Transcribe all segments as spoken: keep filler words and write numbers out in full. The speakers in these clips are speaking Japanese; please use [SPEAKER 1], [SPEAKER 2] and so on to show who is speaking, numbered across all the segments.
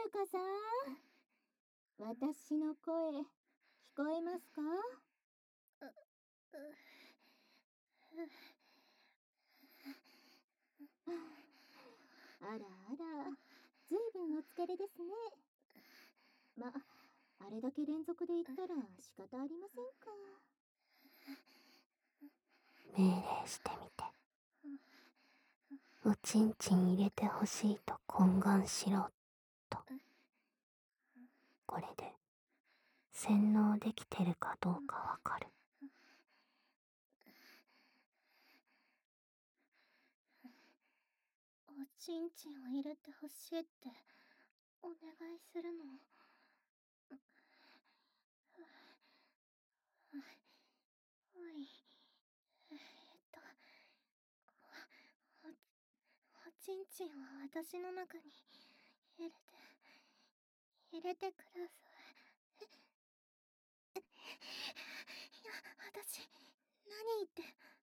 [SPEAKER 1] るかさん、私の声、聞こえますか？あらあら、ずいぶんお疲れですね。ま、あれだけ連続で言ったら仕方ありませんか。
[SPEAKER 2] 命令してみて。おちんちん入れてほしいと懇願しろと。これで洗脳できてるかどうかわかる。
[SPEAKER 3] おちんちんを入れてほしいってお願いするの。はい。えっとお、おちんちんを私の中に入れて入れてください。いや、私何言って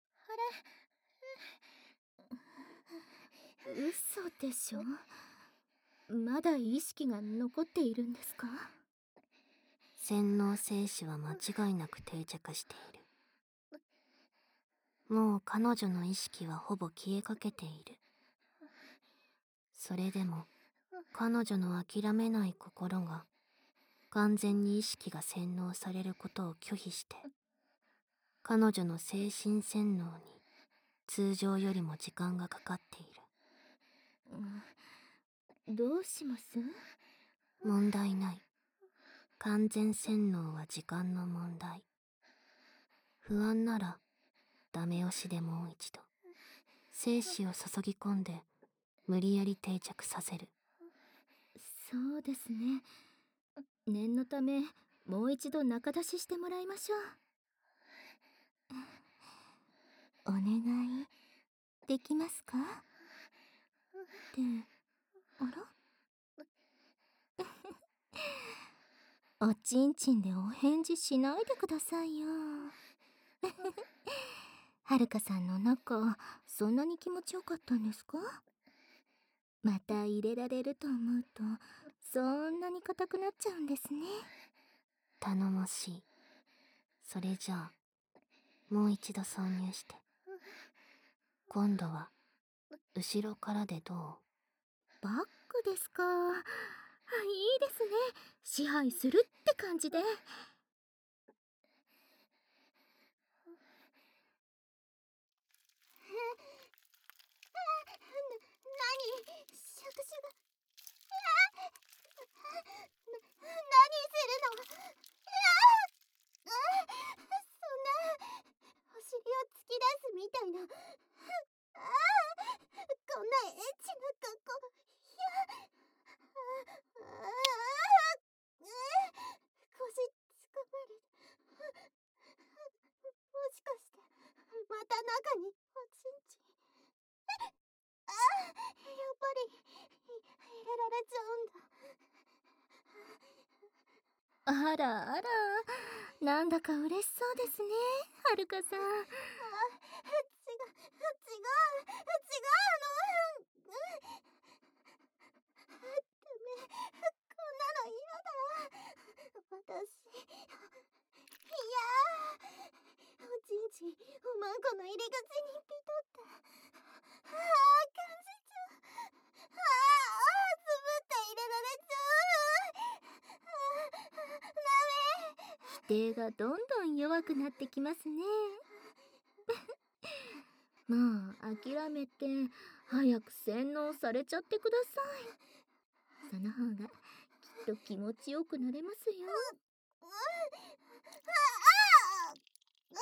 [SPEAKER 1] あれ嘘でしょ。まだ意識が残っているんですか？
[SPEAKER 2] 洗脳精子は間違いなく定着している。もう彼女の意識はほぼ消えかけている。それでも彼女の諦めない心が完全に意識が洗脳されることを拒否して、彼女の精神洗脳に通常よりも時間がかかっている。
[SPEAKER 1] うん、どうします？
[SPEAKER 2] 問題ない。完全洗脳は時間の問題。不安ならダメ押しでもう一度精子を注ぎ込んで無理やり定着させる。
[SPEAKER 1] そうですね。念のためもう一度中出ししてもらいましょう。お願いできますか？ってあらおちんちんでお返事しないでくださいよ。はるかさんの中そんなに気持ちよかったんですか？また入れられると思うとそんなに硬くなっちゃうんですね。
[SPEAKER 2] 頼もしい。それじゃあもう一度挿入して。今度は後ろからでどう？
[SPEAKER 1] バックですか。あ、いいですね。支配するって感じで。
[SPEAKER 3] 何シャクシャク。な、何するの。そんなお尻を突き出すみたいな。ああ、こんなエッチな格好。いや、ああ、腰つかまれ。もしかしてまた中におちんちん。ああ、やっぱり入れられちゃうんだ。
[SPEAKER 1] あらあら、なんだか嬉しそうですね、はるかさん。
[SPEAKER 3] あ、違う、違う、違うの。うん。ダメ、こんなの嫌だ。私、いやー、おちんちんおまんこの入り口にピトって。ああ、感じちゃう。ああ、つぶって入れられちゃう。ああ、ダメ。
[SPEAKER 1] 否定がどんどん弱くなってきますね。もう諦めて早く洗脳されちゃってください。その方がきっと気持ちよくなれますよ。
[SPEAKER 3] うん、ああ、あ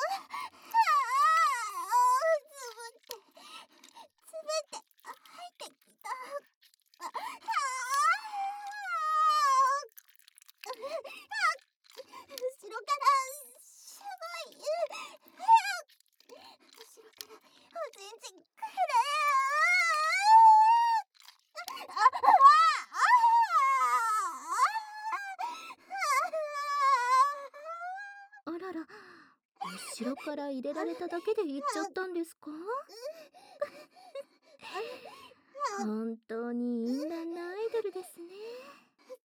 [SPEAKER 3] あ、つぶって、つぶって入ってきた。ああ、後ろからすごい。後ろからおちんちんくる。ああ、あ
[SPEAKER 1] あらら、後ろから入れられただけで言っちゃったんですか？本当にインランなアイドルですね。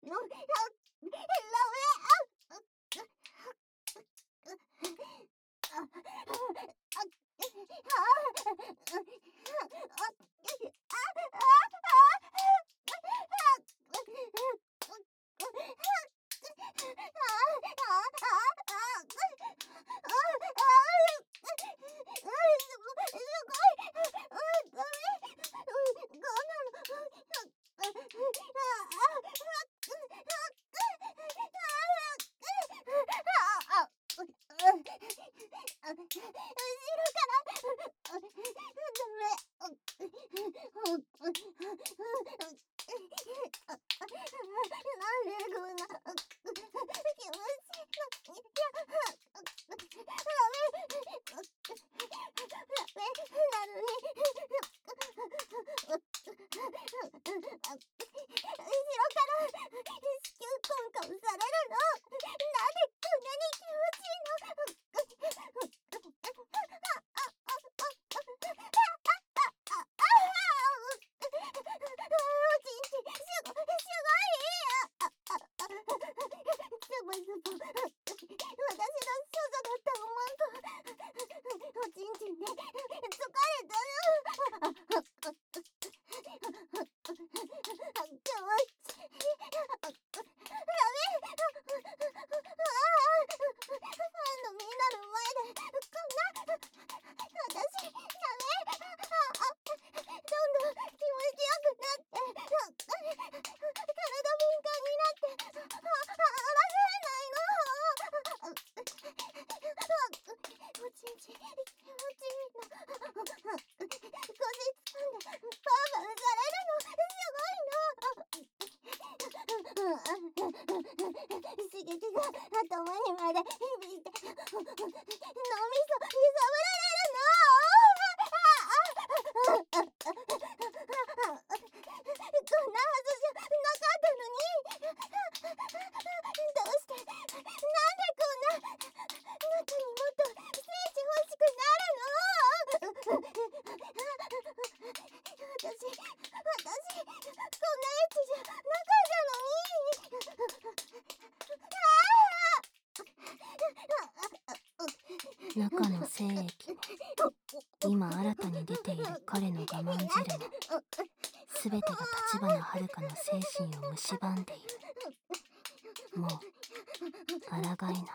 [SPEAKER 2] 中の精液も今新たに出ている彼の我慢汁も全てが立花遥の精神を蝕んでいる。もう抗いな。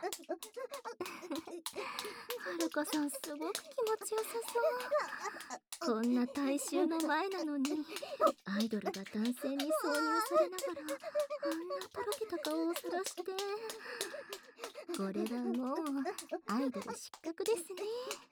[SPEAKER 1] 遥さんすごく気持ちよさそう。こんな大衆の前なのにアイドルが男性に挿入されながらあんなとろけた顔をさらして、これはもうアイドル失格ですね。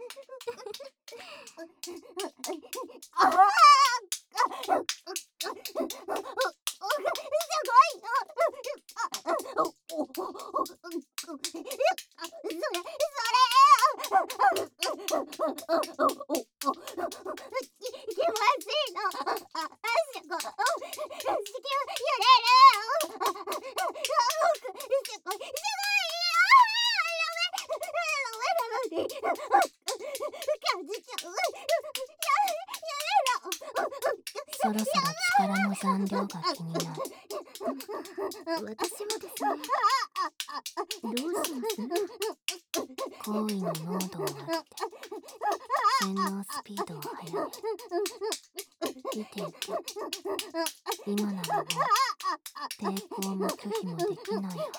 [SPEAKER 2] そろそろ力の残量が気になる。
[SPEAKER 1] 私もですね。どうします？
[SPEAKER 2] 行為の濃度を上げて洗脳スピードを速め見ていて、今ならもう抵抗も拒否もできないはず。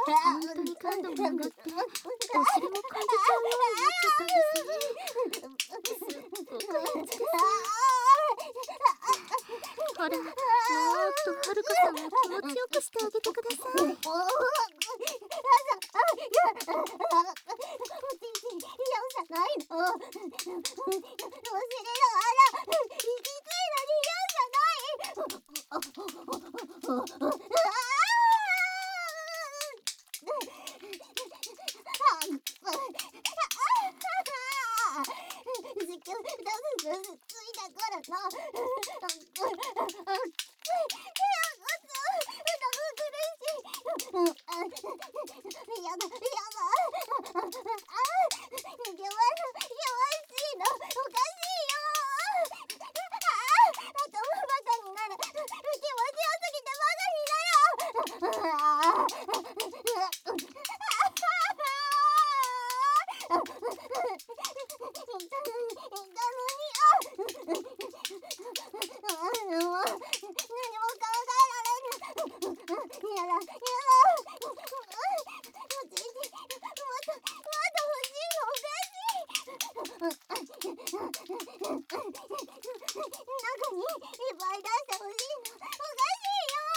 [SPEAKER 1] 本当に感度が上がってお尻も感じちゃうようになっちゃったんですね。すっごくいいです。ほら、もっとはるかさんを気持ちよくしてあげてください。
[SPEAKER 3] おちんちん嫌じゃないの。お尻の穴行きついのに嫌じゃない。時間だすぐついだからな。やだやだ。あ、弱い弱いのおかしいよ。あ、頭バカになる。気持ちよすぎてバカになる。何も考えられぬ。やだやだ。おちんちんもっともっと欲しいのおかしい。中にいっぱい出してほしいのおかしいよ。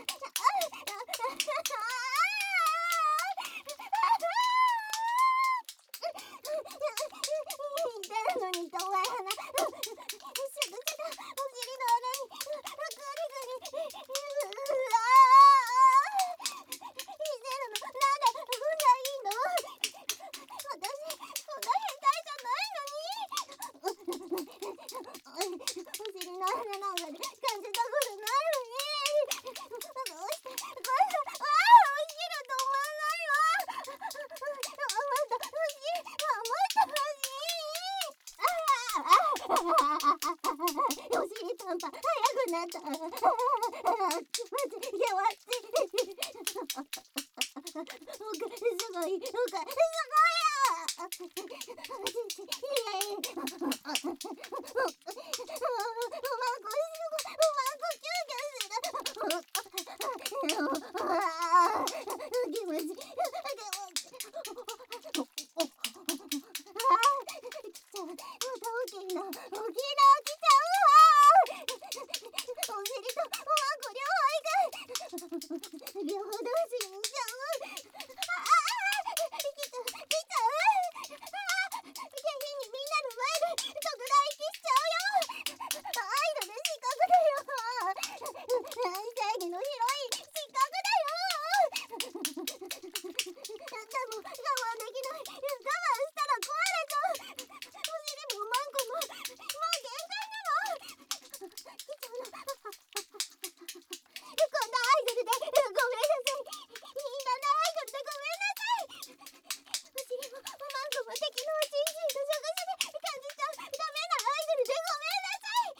[SPEAKER 3] 言ってるのに遠い鼻。しゅくしゅくお尻の穴にグリグリ。うわー、見せるのなんで運がいいの。私そんな変態じゃないのに。お尻の穴なんかで感じたことないのに。どうしてこれがわあ美味しいのと思わないわ。もっと欲しい。もっと欲しい。お尻パンパン早くなった。気持ちやわち。おかすごいおかすごいや。おちんちんいやいや。おまんこすごい。おまんこキュンキュンする。気持ち気持ち。また大きいな大きいな来ちゃうわ。お尻とおまんこ両方いく。両方同時にしちゃう。ああ来ちゃう来ちゃう。ああ下品にみんなの前で特大キスしちゃうよ。アイドル失格だよ。正義のヒロイン失格だよ。でも我慢できない。我慢したら壊れちゃう。お尻もマンコももう限界なの。来ちゃうの。こんなアイドルでごめんなさい。みんなのアイドルでごめんなさい。お尻もマンコも敵のおちんちんと食事で感じちゃうダメなアイドルでごめんなさい。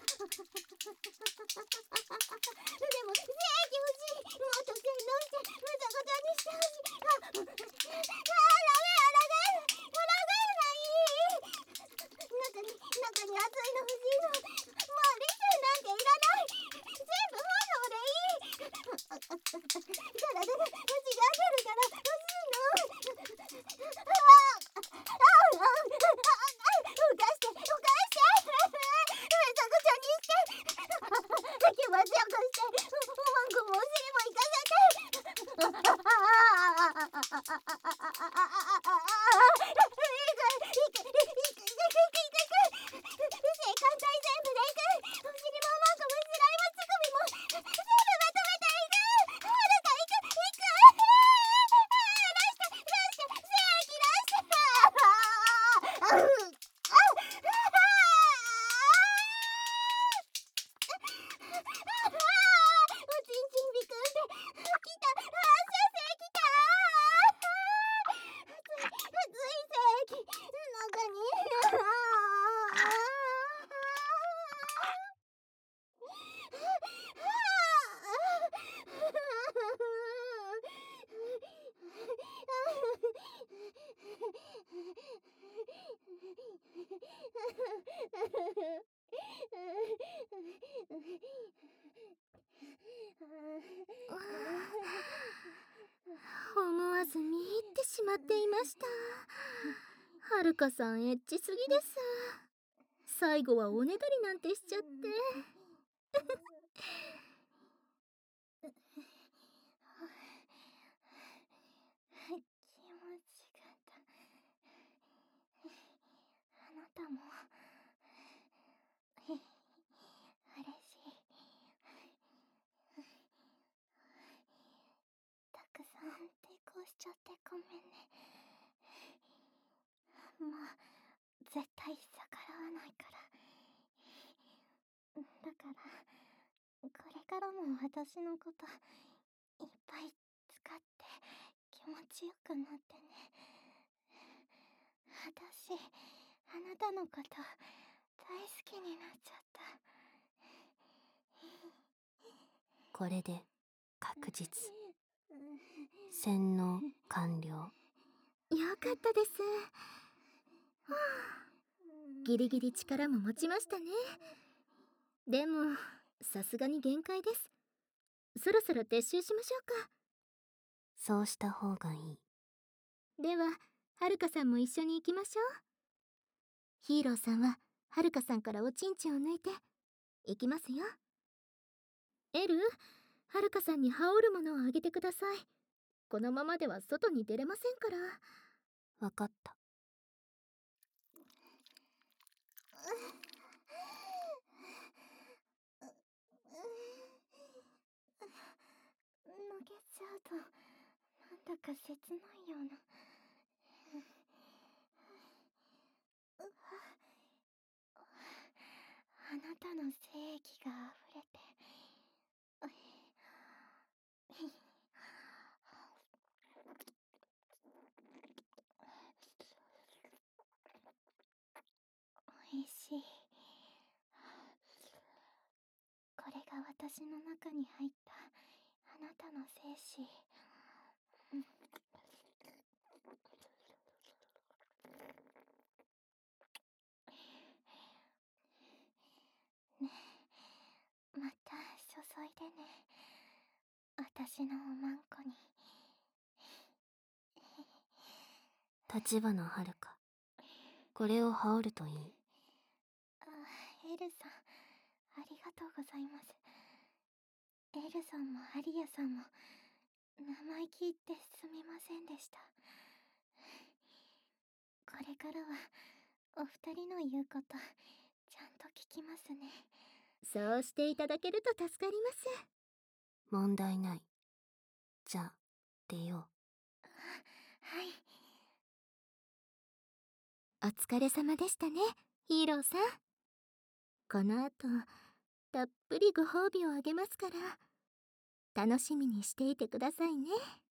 [SPEAKER 3] でも正義欲しい。もっと洗脳してむちゃくちゃにしてほしい。あ、あ、ダメやらないやらない中に中に熱いの欲しいの。もう理性なんていらない。全部本能でいい。体で虫が出るから欲しいの。あああああ浮かして浮かしてめちゃくちゃにして気持ちよくしておまんこもお尻も行かせて。
[SPEAKER 1] ほまっていました。はるかさんエッチすぎです。最後はおねだりなんてしちゃって。
[SPEAKER 3] 気持ちがたあなたも嬉しい。たくさん抵抗しちゃってごめんね。もう絶対逆らわないから。だからこれからも私のこといっぱい使って気持ちよくなってね。私あなたのこと大好きになっちゃった。
[SPEAKER 2] これで確実。洗脳完了。
[SPEAKER 1] よかったです。はあ、ギリギリ力も持ちましたね。でもさすがに限界です。そろそろ撤収しましょうか。
[SPEAKER 2] そうした方がいい。
[SPEAKER 1] でははるかさんも一緒に行きましょう。ヒーローさんははるかさんからおちんちんを抜いていきますよ。エル、はるかさんに羽織るものをあげてください。このままでは外に出れませんから。
[SPEAKER 2] わかった。
[SPEAKER 3] 投げちゃうとなんだか切ないような。あなたの精液が溢れておいしい。これが私の中に入ったあなたの精子。ねえ、また注いでね、私のおまんこに。
[SPEAKER 2] 立花はるか、これを羽織るといい。
[SPEAKER 3] あ、エルさんありがとうございます。エルさんもアリアさんも生意気言ってすみませんでした。これからはお二人の言うことちゃんと聞きますね。
[SPEAKER 1] そうしていただけると助かります。
[SPEAKER 2] 問題ない。じゃあ出よう。
[SPEAKER 3] はい。
[SPEAKER 1] お疲れ様でしたね、ヒーローさん。この後たっぷりご褒美をあげますから楽しみにしていてくださいね。